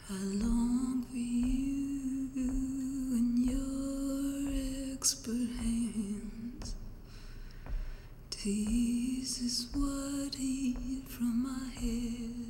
I long for you and your expert hands to ease this white heat from my head.